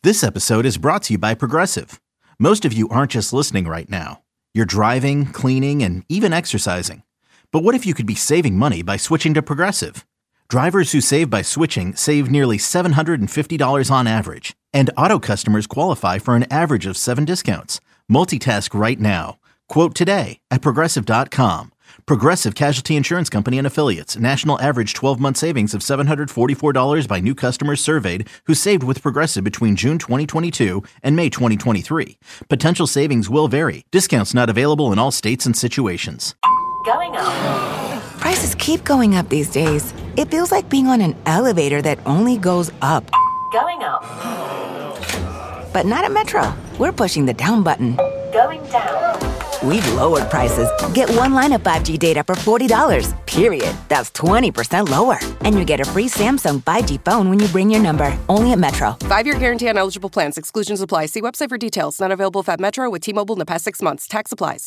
This episode is brought to you by Progressive. Most of you aren't just listening right now. You're driving, cleaning, and even exercising. But what if you could be saving money by switching to Progressive? Drivers who save by switching save nearly $750 on average. And auto customers qualify for an average of 7 discounts. Multitask right now. Quote today at Progressive.com. Progressive Casualty Insurance Company and Affiliates. National average 12-month savings of $744 by new customers surveyed who saved with Progressive between June 2022 and May 2023. Potential savings will vary. Discounts not available in all states and situations. Going up. Prices keep going up these days. It feels like being on an elevator that only goes up. Going up. But not at Metro. We're pushing the down button. Going down. We've lowered prices. Get one line of 5G data for $40, period. That's 20% lower. And you get a free Samsung 5G phone when you bring your number. Only at Metro. 5-year guarantee on eligible plans. Exclusions apply. See website for details. Not available at Metro with T-Mobile in the past 6 months. Tax applies.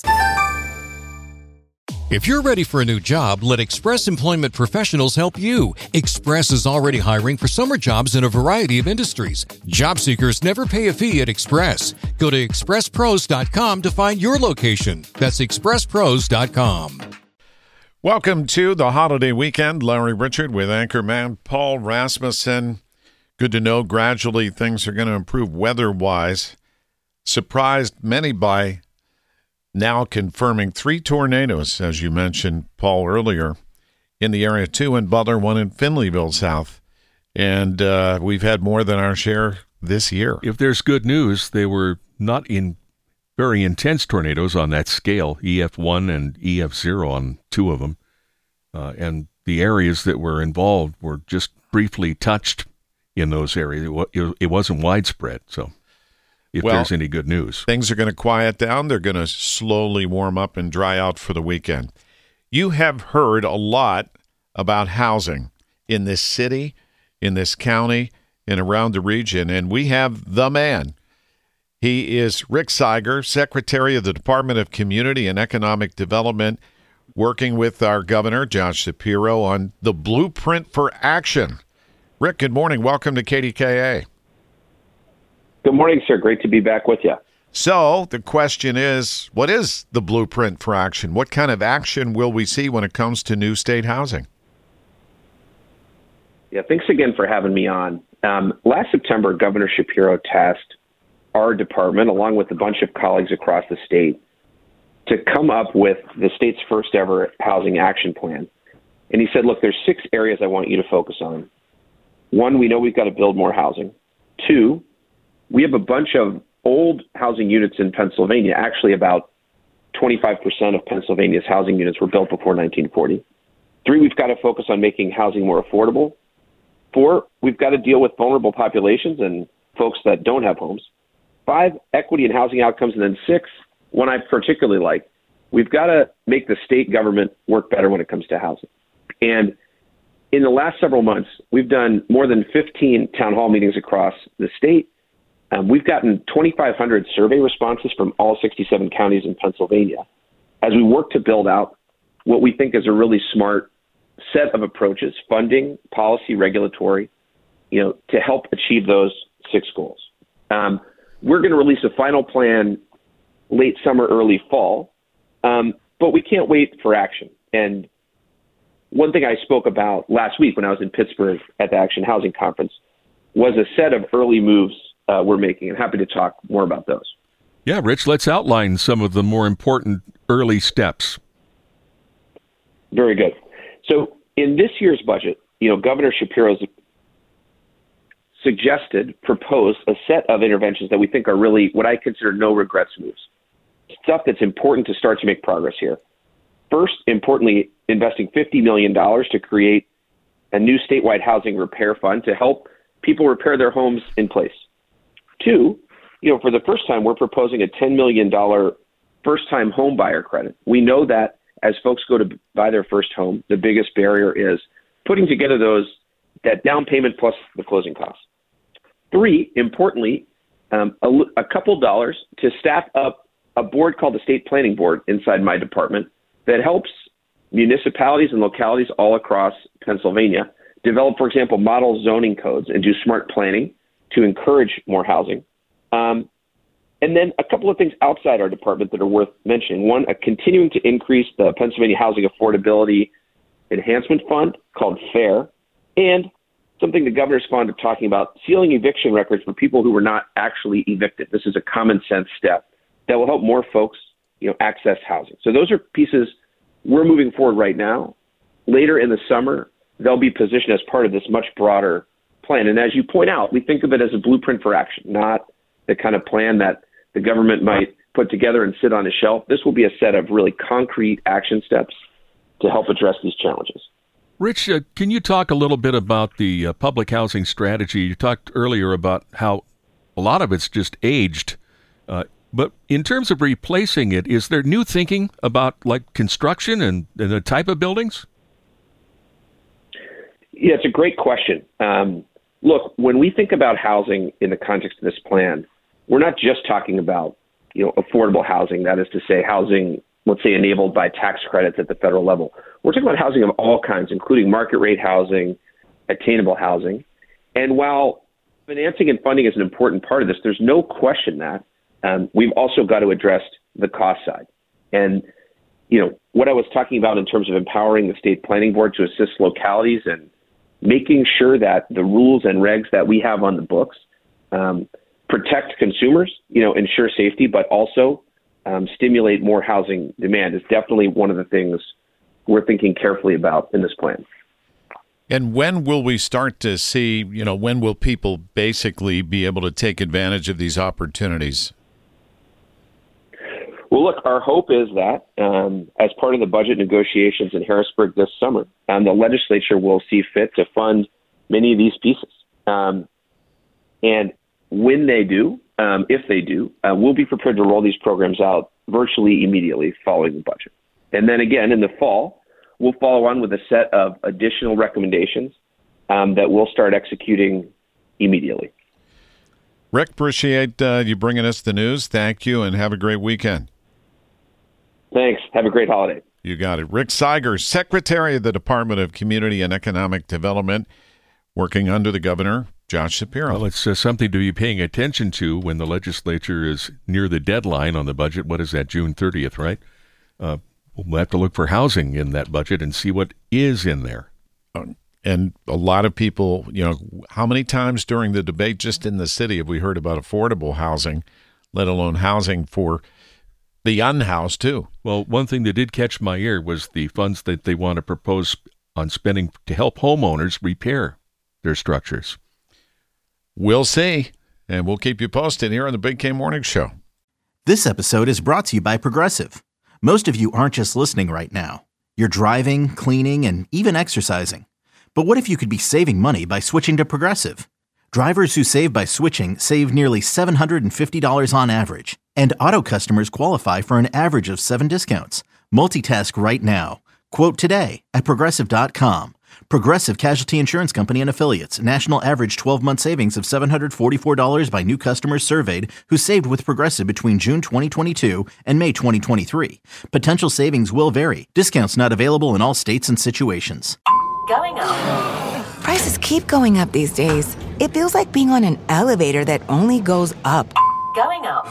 If you're ready for a new job, let Express Employment Professionals help you. Express is already hiring for summer jobs in a variety of industries. Job seekers never pay a fee at Express. Go to expresspros.com to find your location. That's expresspros.com. Welcome to the holiday weekend. Larry Richard with anchorman Paul Rasmussen. Good to know gradually things are going to improve weather-wise. Surprised many by now confirming 3 tornadoes, as you mentioned, Paul, earlier, in the area, 2 in Butler, 1 in Finleyville South. And we've had more than our share this year. If there's good news, they were not in very intense tornadoes on that scale, EF1 and EF0 on 2 of them. And the areas that were involved were just briefly touched in those areas. It wasn't widespread, so if there's any good news. Things are going to quiet down. They're going to slowly warm up and dry out for the weekend. You have heard a lot about housing in this city, in this county, and around the region, and we have the man. He is Rick Seiger, Secretary of the Department of Community and Economic Development, working with our governor, Josh Shapiro, on the Blueprint for Action. Rick, good morning. Welcome to KDKA. Good morning, sir. Great to be back with you. So the question is, what is the Blueprint for Action? What kind of action will we see when it comes to new state housing? Yeah, thanks again for having me on. Last September, Governor Shapiro tasked our department, along with a bunch of colleagues across the state, to come up with the state's first ever housing action plan. And he said, look, there's 6 areas I want you to focus on. 1, we know we've got to build more housing. 2, we have a bunch of old housing units in Pennsylvania. Actually, about 25% of Pennsylvania's housing units were built before 1940. 3, we've got to focus on making housing more affordable. 4, we've got to deal with vulnerable populations and folks that don't have homes. 5, equity and housing outcomes. And then 6, one I particularly like, we've got to make the state government work better when it comes to housing. And in the last several months, we've done more than 15 town hall meetings across the state. We've gotten 2,500 survey responses from all 67 counties in Pennsylvania as we work to build out what we think is a really smart set of approaches, funding, policy, regulatory, to help achieve those 6 goals. We're going to release a final plan late summer, early fall, but we can't wait for action. And one thing I spoke about last week when I was in Pittsburgh at the Action Housing Conference was a set of early moves we're making, and happy to talk more about those. Yeah, Rich, let's outline some of the more important early steps. Very good. So in this year's budget, Governor Shapiro's proposed a set of interventions that we think are really what I consider no regrets moves. Stuff that's important to start to make progress here. First, importantly, investing $50 million to create a new statewide housing repair fund to help people repair their homes in place. 2, for the first time, we're proposing a $10 million first-time home buyer credit. We know that as folks go to buy their first home, the biggest barrier is putting together that down payment plus the closing costs. 3, importantly, a couple dollars to staff up a board called the State Planning Board inside my department that helps municipalities and localities all across Pennsylvania develop, for example, model zoning codes and do smart planning to encourage more housing. And then a couple of things outside our department that are worth mentioning. One, continuing to increase the Pennsylvania Housing Affordability Enhancement Fund called FAIR, and something the governor's fond of talking about, sealing eviction records for people who were not actually evicted. This is a common sense step that will help more folks, access housing. So those are pieces we're moving forward right now. Later in the summer, they'll be positioned as part of this much broader plan. And as you point out, we think of it as a blueprint for action, not the kind of plan that the government might put together and sit on a shelf. This will be a set of really concrete action steps to help address these challenges. Rich, can you talk a little bit about the public housing strategy? You talked earlier about how a lot of it's just aged. But in terms of replacing it, is there new thinking about construction and the type of buildings? Yeah, it's a great question. Look, when we think about housing in the context of this plan, we're not just talking about, affordable housing. That is to say, housing, let's say, enabled by tax credits at the federal level. We're talking about housing of all kinds, including market rate housing, attainable housing. And while financing and funding is an important part of this, there's no question that we've also got to address the cost side. And, what I was talking about in terms of empowering the state planning board to assist localities and making sure that the rules and regs that we have on the books protect consumers, ensure safety, but also stimulate more housing demand is definitely one of the things we're thinking carefully about in this plan. And when will we start to see, when will people basically be able to take advantage of these opportunities? Well, look, our hope is that as part of the budget negotiations in Harrisburg this summer, the legislature will see fit to fund many of these pieces. And when they do, if they do, we'll be prepared to roll these programs out virtually immediately following the budget. And then again, in the fall, we'll follow on with a set of additional recommendations that we'll start executing immediately. Rick, appreciate you bringing us the news. Thank you, and have a great weekend. Thanks. Have a great holiday. You got it. Rick Seigers, Secretary of the Department of Community and Economic Development, working under the governor, Josh Shapiro. Well, it's something to be paying attention to when the legislature is near the deadline on the budget. What is that, June 30th, right? We'll have to look for housing in that budget and see what is in there. And a lot of people, how many times during the debate just in the city have we heard about affordable housing, let alone housing for the unhoused, too? Well, one thing that did catch my ear was the funds that they want to propose on spending to help homeowners repair their structures. We'll see, and we'll keep you posted here on the Big K Morning Show. This episode is brought to you by Progressive. Most of you aren't just listening right now. You're driving, cleaning, and even exercising. But what if you could be saving money by switching to Progressive? Drivers who save by switching save nearly $750 on average, and auto customers qualify for an average of 7 discounts. Multitask right now. Quote today at Progressive.com. Progressive Casualty Insurance Company and Affiliates. National average 12-month savings of $744 by new customers surveyed who saved with Progressive between June 2022 and May 2023. Potential savings will vary. Discounts not available in all states and situations. Going up. Prices keep going up these days. It feels like being on an elevator that only goes up. Going up.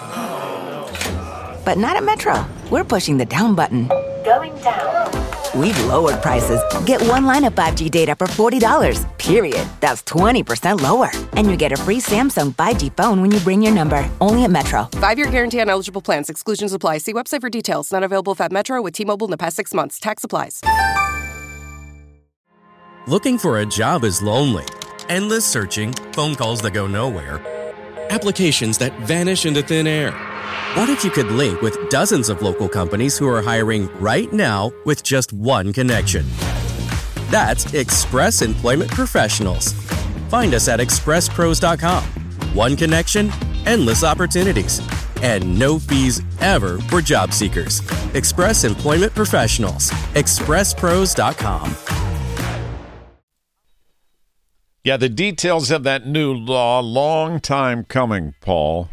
But not at Metro. We're pushing the down button. Going down. We've lowered prices. Get one line of 5G data for $40, period. That's 20% lower. And you get a free Samsung 5G phone when you bring your number. Only at Metro. 5-year guarantee on eligible plans. Exclusions apply. See website for details. Not available at Metro with T-Mobile in the past 6 months. Tax applies. Looking for a job is lonely. Endless searching, phone calls that go nowhere, applications that vanish into thin air. What if you could link with dozens of local companies who are hiring right now with just one connection? That's Express Employment Professionals. Find us at expresspros.com. One connection, endless opportunities, and no fees ever for job seekers. Express Employment Professionals. expresspros.com. Yeah, the details of that new law, long time coming, Paul.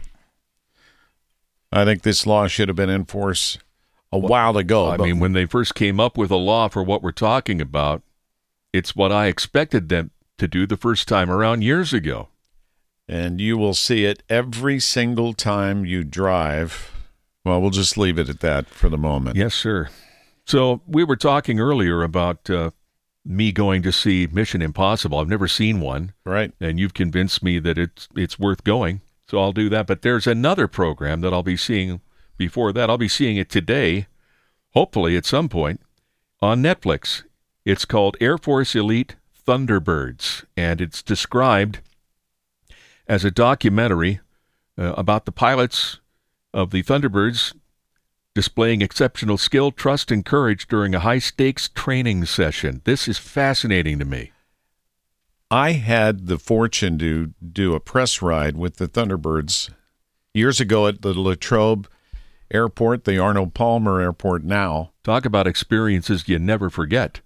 I think this law should have been in force a while ago. I mean, when they first came up with a law for what we're talking about, it's what I expected them to do the first time around years ago. And you will see it every single time you drive. Well, we'll just leave it at that for the moment. Yes, sir. So we were talking earlier about me going to see Mission Impossible. I've never seen one. Right. And you've convinced me that it's worth going. So I'll do that. But there's another program that I'll be seeing before that. I'll be seeing it today, hopefully at some point, on Netflix. It's called Air Force Elite Thunderbirds, and it's described as a documentary about the pilots of the Thunderbirds displaying exceptional skill, trust, and courage during a high-stakes training session. This is fascinating to me. I had the fortune to do a press ride with the Thunderbirds years ago at the Latrobe Airport, the Arnold Palmer Airport now. Talk about experiences you never forget.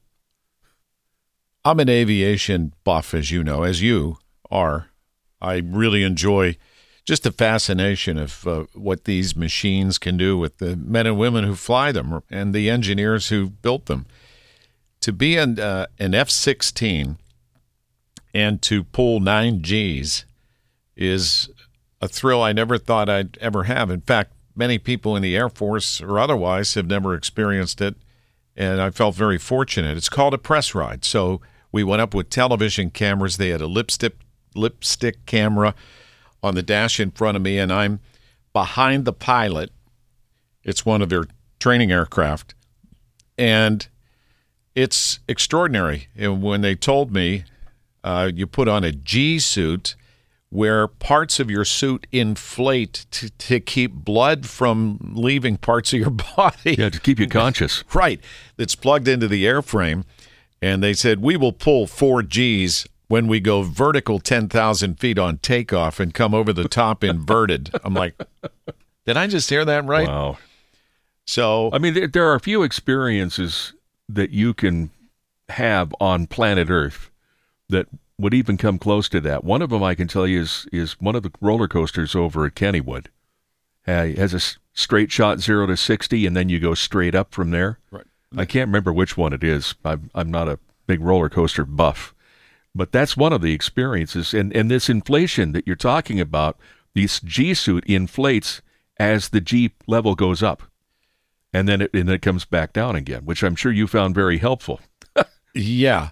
I'm an aviation buff, as you know, as you are. I really enjoy just the fascination of what these machines can do with the men and women who fly them and the engineers who built them. To be in an F-16 and to pull 9 Gs is a thrill I never thought I'd ever have. In fact, many people in the Air Force or otherwise have never experienced it, and I felt very fortunate. It's called a press ride. So we went up with television cameras. They had a lipstick camera on the dash in front of me, and I'm behind the pilot. It's one of their training aircraft, and it's extraordinary. And when they told me you put on a G suit where parts of your suit inflate to keep blood from leaving parts of your body. Yeah, to keep you conscious. Right. It's plugged into the airframe. And they said, we will pull 4 Gs when we go vertical 10,000 feet on takeoff and come over the top inverted. I'm like, did I just hear that right? Wow. So, I mean, there are a few experiences that you can have on planet Earth that would even come close to that. One of them I can tell you is one of the roller coasters over at Kennywood. It has a straight shot 0 to 60, and then you go straight up from there. Right. I can't remember which one it is. I'm not a big roller coaster buff. But that's one of the experiences. And this inflation that you're talking about, this G suit inflates as the G level goes up. And then it comes back down again, which I'm sure you found very helpful. Yeah.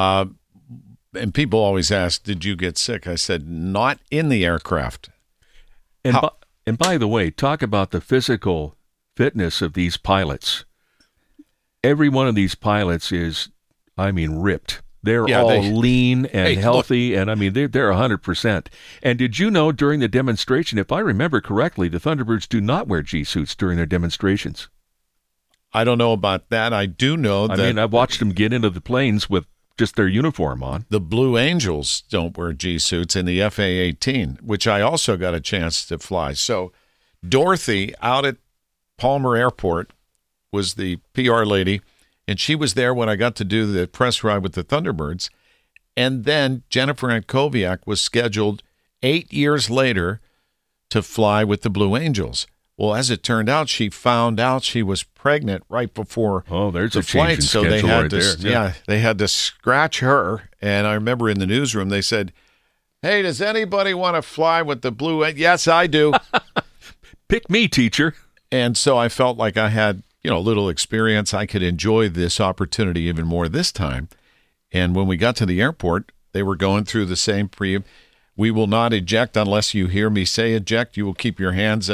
And people always ask, did you get sick? I said, not in the aircraft. And by the way, talk about the physical fitness of these pilots. Every one of these pilots is, ripped. They're all lean and healthy, and they're 100%. And did you know during the demonstration, if I remember correctly, the Thunderbirds do not wear G suits during their demonstrations? I don't know about that. I do know that. I've watched them get into the planes with just their uniform on. The Blue Angels don't wear G suits in the FA-18, which I also got a chance to fly. So Dorothy out at Palmer Airport was the PR lady, and she was there when I got to do the press ride with the Thunderbirds. And then Jennifer Ankoviak was scheduled 8 years later to fly with the Blue Angels. Well, as it turned out, she found out she was pregnant right before there's the a flight, change in so schedule they had right to, there. Yeah. they had to scratch her. And I remember in the newsroom they said, "Hey, does anybody want to fly with the Blue?" Yes, I do. Pick me, teacher. And so I felt like I had a little experience. I could enjoy this opportunity even more this time. And when we got to the airport, they were going through the same we will not eject unless you hear me say eject. You will keep your hands,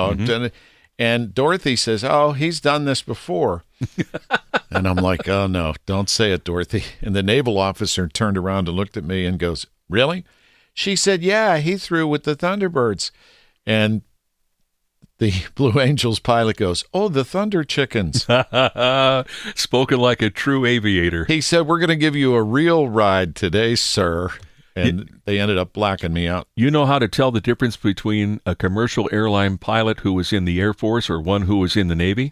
And Dorothy says, "Oh, he's done this before." And I'm like, "Oh, no, don't say it, Dorothy." And the naval officer turned around and looked at me and goes, "Really?" She said, "Yeah, he threw with the Thunderbirds." And the Blue Angels pilot goes, "Oh, the Thunder Chickens." Spoken like a true aviator. He said, "We're going to give you a real ride today, sir." And they ended up blacking me out. You know how to tell the difference between a commercial airline pilot who was in the Air Force or one who was in the Navy?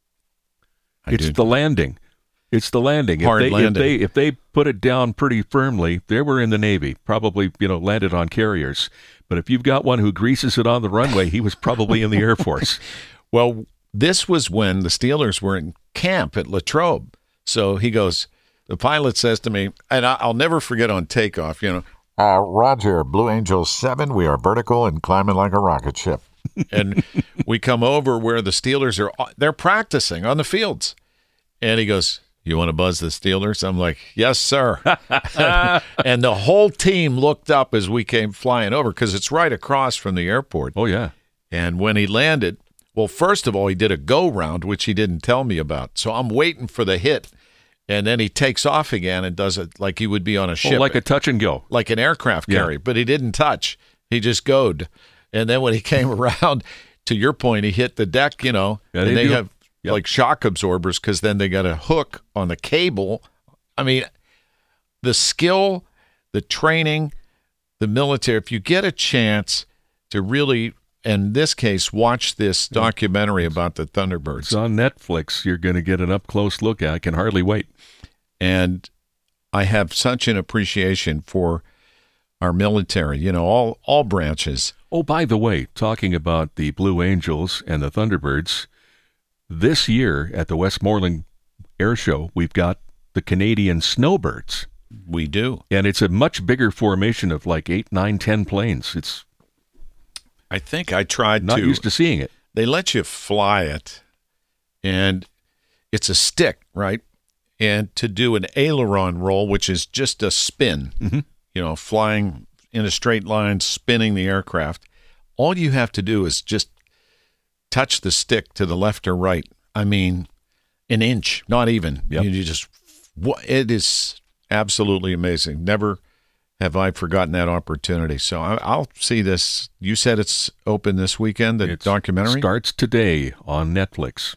It's the landing. It's the landing. Hard landing. If they put it down pretty firmly, they were in the Navy, probably landed on carriers. But if you've got one who greases it on the runway, he was probably in the Air Force. Well, this was when the Steelers were in camp at Latrobe. So he goes, the pilot says to me, and I'll never forget on takeoff, Roger, Blue Angels 7, we are vertical and climbing like a rocket ship. And we come over where the Steelers they're practicing on the fields. And he goes, "You want to buzz the Steelers?" I'm like, "Yes, sir." And the whole team looked up as we came flying over because it's right across from the airport. Oh, yeah. And when he landed, well, first of all, he did a go-round, which he didn't tell me about. So I'm waiting for the hit. And then he takes off again and does it like he would be on a ship. Like a touch and go. Like an aircraft carrier. But he didn't touch. He just goed. And then when he came around, to your point, he hit the deck, and they have like shock absorbers because then they got a hook on the cable. I mean, the skill, the training, the military, if you get a chance to really, in this case, watch this documentary about the Thunderbirds. It's on Netflix. You're going to get an up-close look at it. I can hardly wait. And I have such an appreciation for our military, all branches. Oh, by the way, talking about the Blue Angels and the Thunderbirds, this year at the Westmoreland Air Show, we've got the Canadian Snowbirds. We do. And it's a much bigger formation of like 8, 9, 10 planes. I think I tried not used to seeing it. They let you fly it, and it's a stick, right? And to do an aileron roll, which is just a spin, flying in a straight line, spinning the aircraft, all you have to do is just touch the stick to the left or right. I mean, an inch, not even. Yep. It is absolutely amazing. Never have I forgotten that opportunity. So I'll see this. You said it's open this weekend, the documentary? Starts today on Netflix.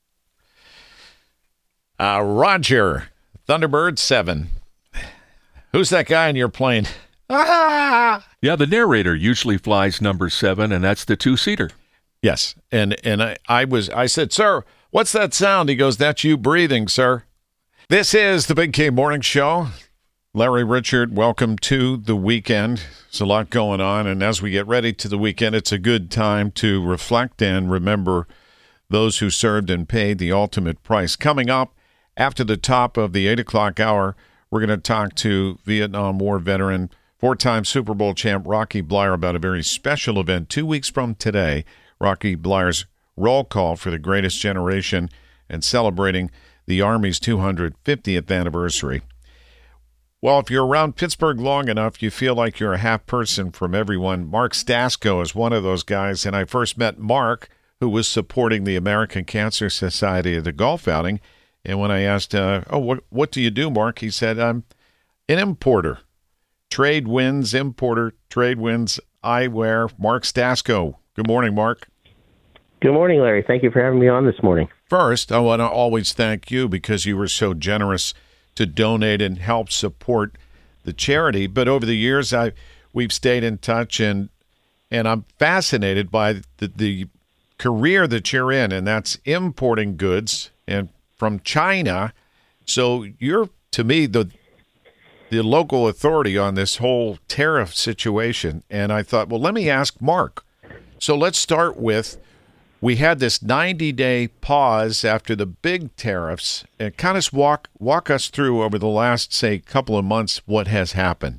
Roger, Thunderbird 7. Who's that guy in your plane? Yeah, the narrator usually flies number 7, and that's the 2-seater. Yes, and I said, "Sir, what's that sound?" He goes, "That's you breathing, sir." This is the Big K Morning Show. Larry Richard, welcome to the weekend. There's a lot going on, and as we get ready to the weekend, it's a good time to reflect and remember those who served and paid the ultimate price. Coming up after the top of the 8 o'clock hour, we're going to talk to Vietnam War veteran, 4-time Super Bowl champ Rocky Bleier about a very special event 2 weeks from today, Rocky Bleier's roll call for the greatest generation and celebrating the Army's 250th anniversary. Well, if you're around Pittsburgh long enough, you feel like you're a half person from everyone. Mark Stasko is one of those guys, and I first met Mark, who was supporting the American Cancer Society at the golf outing. And when I asked, what do you do, Mark? He said, "I'm an importer. Trade wins, importer, trade wins, eyewear." Mark Stasko. Good morning, Mark. Good morning, Larry. Thank you for having me on this morning. First, I want to always thank you because you were so generous to donate and help support the charity. But over the years, we've stayed in touch, and I'm fascinated by the career that you're in, and that's importing goods and from China. So you're, to me, the local authority on this whole tariff situation. And I thought, well, let me ask Mark. So let's start with, we had this 90-day pause after the big tariffs, and kind of walk us through over the last, say, couple of months what has happened.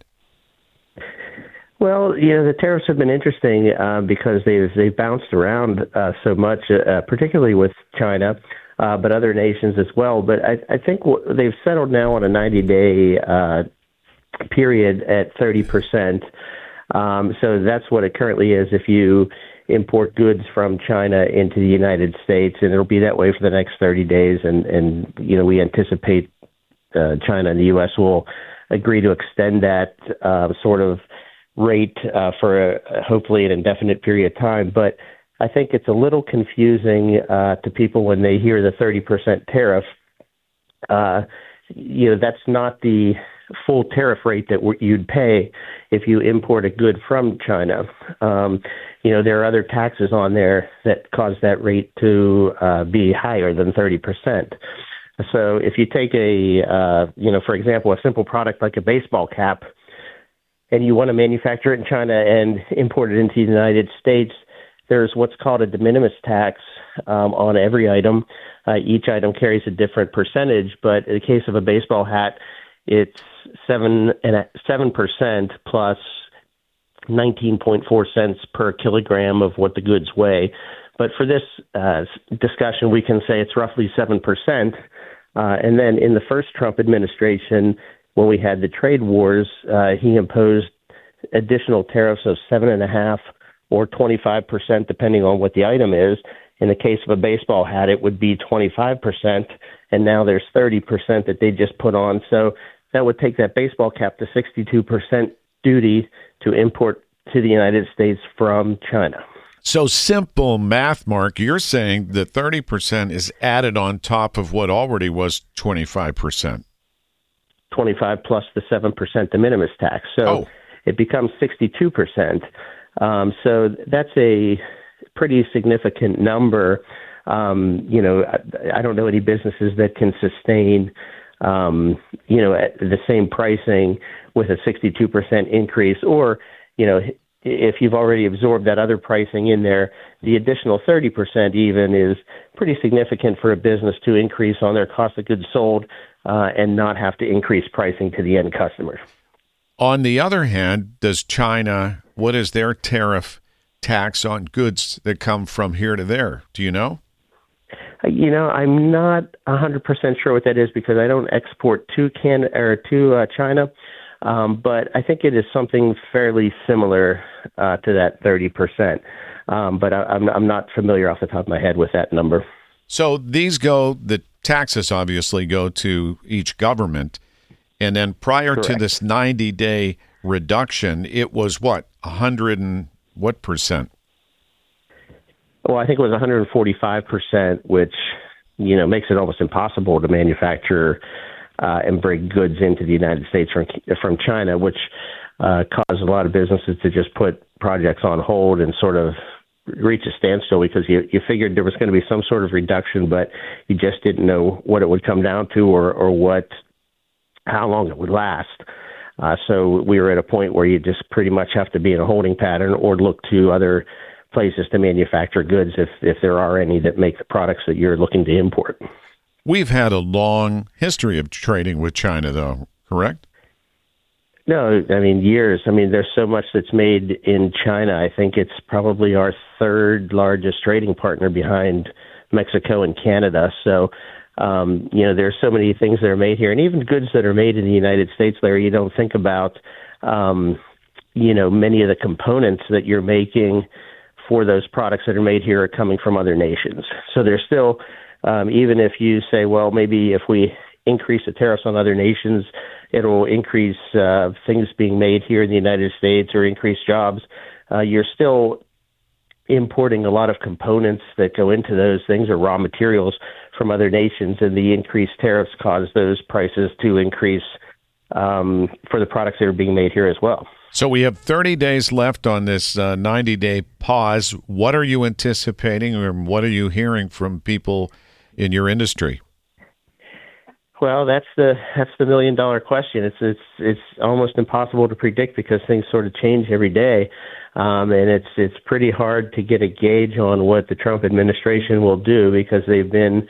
Well, the tariffs have been interesting because they've bounced around so much, particularly with China, but other nations as well. But I think they've settled now on a 90-day period at 30%. So that's what it currently is if you import goods from China into the United States, and it'll be that way for the next 30 days. And we anticipate China and the U.S. will agree to extend that sort of rate for hopefully an indefinite period of time. But I think it's a little confusing to people when they hear the 30% tariff. That's not the full tariff rate that you'd pay if you import a good from China. There are other taxes on there that cause that rate to be higher than 30%. So if you take for example, a simple product like a baseball cap, and you want to manufacture it in China and import it into the United States, there's what's called a de minimis tax on every item. Each item carries a different percentage, but in the case of a baseball hat, it's 7% plus 19.4 cents per kilogram of what the goods weigh. But for this discussion, we can say it's roughly 7%. And then in the first Trump administration, when we had the trade wars, he imposed additional tariffs of 7.5% or 25%, depending on what the item is. In the case of a baseball hat, it would be 25%, and now there's 30% that they just put on. So that would take that baseball cap to 62% duty to import to the United States from China. So simple math, Mark, you're saying that 30% is added on top of what already was 25%. 25 plus the 7% de minimis tax. So it becomes 62%. So that's a pretty significant number. I don't know any businesses that can sustain, at the same pricing with a 62% increase, or, if you've already absorbed that other pricing in there, the additional 30% even is pretty significant for a business to increase on their cost of goods sold and not have to increase pricing to the end customer. On the other hand, does China, what is their tariff tax on goods that come from here to there? Do you know? I'm not 100% sure what that is because I don't export to China. But I think it is something fairly similar to that 30%. But I'm not familiar off the top of my head with that number. So the taxes obviously go to each government. And then prior to this 90-day reduction, it was what, 100 and what percent? Well, I think it was 145%, which, makes it almost impossible to manufacture and bring goods into the United States from China, which caused a lot of businesses to just put projects on hold and sort of reach a standstill because you figured there was going to be some sort of reduction, but you just didn't know what it would come down to or how long it would last. So we were at a point where you just pretty much have to be in a holding pattern or look to other places to manufacture goods if there are any that make the products that you're looking to import. We've had a long history of trading with China, though, correct? No, years. There's so much that's made in China. I think it's probably our third largest trading partner behind Mexico and Canada. So, there's so many things that are made here, and even goods that are made in the United States, Larry, you don't think about, many of the components that you're making for those products that are made here are coming from other nations. So there's still, even if you say, well, maybe if we increase the tariffs on other nations, it'll increase things being made here in the United States or increase jobs, you're still importing a lot of components that go into those things or raw materials from other nations, and the increased tariffs cause those prices to increase for the products that are being made here as well. So we have 30 days left on this 90-day pause. What are you anticipating, or what are you hearing from people in your industry? Well, that's the $1 million question. It's almost impossible to predict because things sort of change every day, and it's pretty hard to get a gauge on what the Trump administration will do because they've been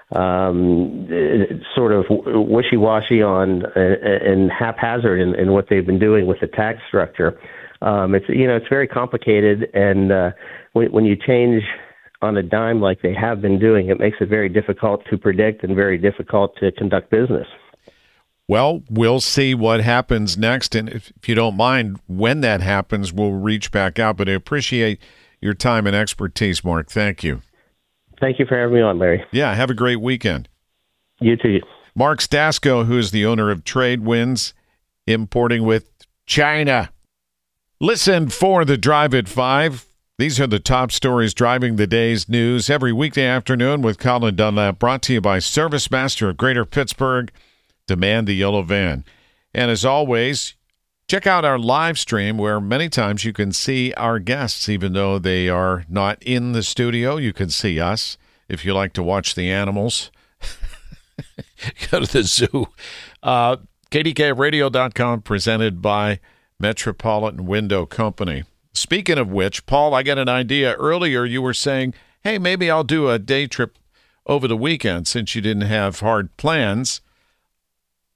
sort of wishy-washy on and haphazard in what they've been doing with the tax structure. It's very complicated, and when you change on a dime like they have been doing, it makes it very difficult to predict and very difficult to conduct business. Well, we'll see what happens next, and if you don't mind, when that happens, we'll reach back out. But I appreciate your time and expertise, Mark. Thank you. Thank you for having me on, Larry. Yeah, have a great weekend. You too. Mark Stasko, who is the owner of Tradewinds, importing with China. Listen for the Drive at 5. These are the top stories driving the day's news every weekday afternoon with Colin Dunlap, brought to you by ServiceMaster of Greater Pittsburgh. Demand the yellow van. And as always, check out our live stream where many times you can see our guests, even though they are not in the studio. You can see us if you like to watch the animals. Go to the zoo. KDKRadio.com, presented by Metropolitan Window Company. Speaking of which, Paul, I got an idea. Earlier you were saying, hey, maybe I'll do a day trip over the weekend since you didn't have hard plans.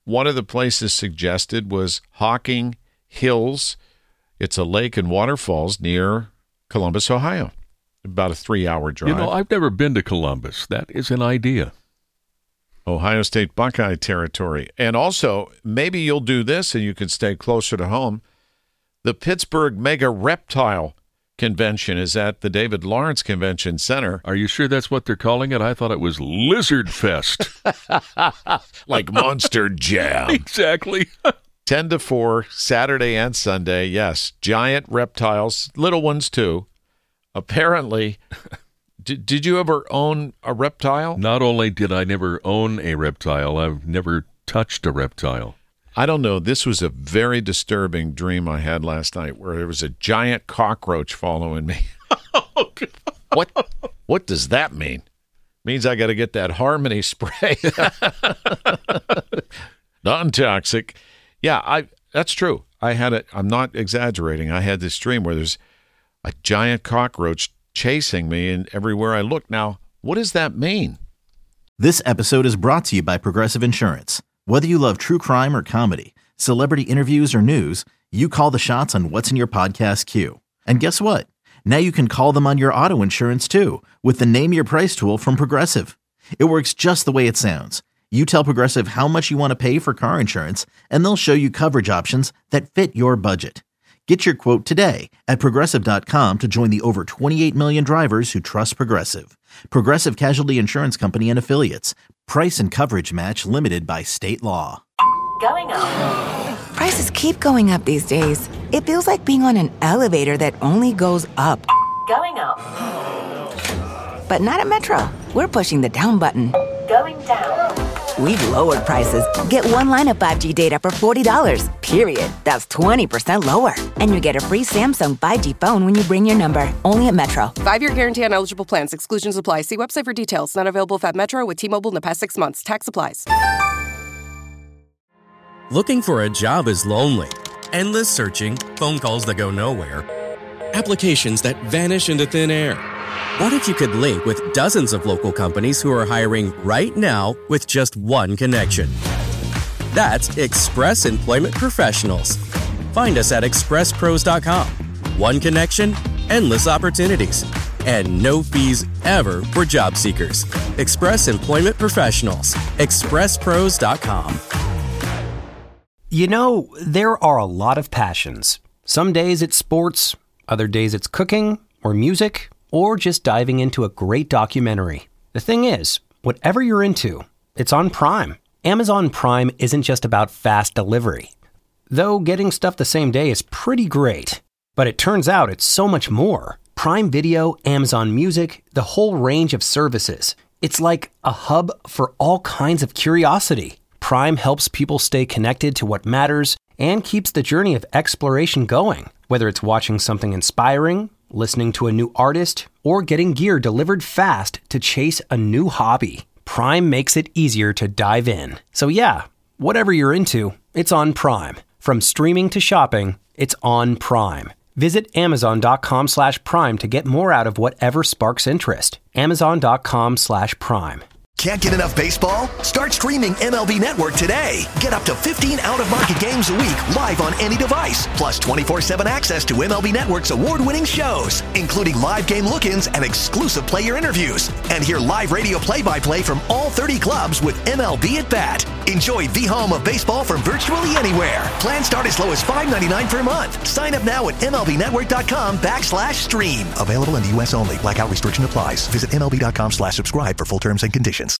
one of the places suggested was Hocking Hills. It's a lake and waterfalls near Columbus, Ohio. About a 3-hour drive. You know, I've never been to Columbus. That is an idea. Ohio State Buckeye territory. And also, maybe you'll do this and you can stay closer to home. The Pittsburgh Mega Reptile Convention is at the David Lawrence Convention Center. Are you sure that's what they're calling it? I thought it was Lizard Fest. Like Monster Jam. Exactly. 10 to 4, Saturday and Sunday. Yes, giant reptiles, little ones too. Apparently, did you ever own a reptile? Not only did I never own a reptile, I've never touched a reptile. I don't know. This was a very disturbing dream I had last night where there was a giant cockroach following me. What does that mean? Means I got to get that Harmony spray. Non-toxic. Yeah, that's true. I had it. I'm not exaggerating. I had this dream where there's a giant cockroach chasing me and everywhere I look. Now, what does that mean? This episode is brought to you by Progressive Insurance. Whether you love true crime or comedy, celebrity interviews or news, you call the shots on what's in your podcast queue. And guess what? Now you can call them on your auto insurance too with the Name Your Price tool from Progressive. It works just the way it sounds. You tell Progressive how much you want to pay for car insurance, and they'll show you coverage options that fit your budget. Get your quote today at Progressive.com to join the over 28 million drivers who trust Progressive. Progressive Casualty Insurance Company and Affiliates. Price and coverage match limited by state law. Going up. Prices keep going up these days. It feels like being on an elevator that only goes up. Going up. But not at Metro. We're pushing the down button. Going down. We've lowered prices. Get one line of 5G data for $40, period. That's 20% lower. And you get a free Samsung 5G phone when you bring your number. Only at Metro. 5-year guarantee on eligible plans. Exclusions apply. See website for details. Not available if at Metro with T-Mobile in the past 6 months. Tax applies. Looking for a job is lonely. Endless searching, phone calls that go nowhere, applications that vanish into thin air. What if you could link with dozens of local companies who are hiring right now with just one connection? That's Express Employment Professionals. Find us at expresspros.com. One connection, endless opportunities, and no fees ever for job seekers. Express Employment Professionals. expresspros.com. You know, there are a lot of passions. Some days it's sports, other days it's cooking or music, or just diving into a great documentary. The thing is, whatever you're into, it's on Prime. Amazon Prime isn't just about fast delivery. Though getting stuff the same day is pretty great. But it turns out it's so much more. Prime Video, Amazon Music, the whole range of services. It's like a hub for all kinds of curiosity. Prime helps people stay connected to what matters and keeps the journey of exploration going. Whether it's watching something inspiring, listening to a new artist, or getting gear delivered fast to chase a new hobby, Prime makes it easier to dive in. So yeah, whatever you're into, it's on Prime. From streaming to shopping, it's on Prime. Visit Amazon.com/Prime to get more out of whatever sparks interest. Amazon.com/Prime. Can't get enough baseball? Start streaming MLB Network today. Get up to 15 out-of-market games a week live on any device. Plus 24/7 access to MLB Network's award-winning shows, including live game look-ins and exclusive player interviews. And hear live radio play-by-play from all 30 clubs with MLB at Bat. Enjoy the home of baseball from virtually anywhere. Plans start as low as $5.99 per month. Sign up now at MLBnetwork.com/stream. Available in the U.S. only. Blackout restriction applies. Visit MLB.com/subscribe for full terms and conditions.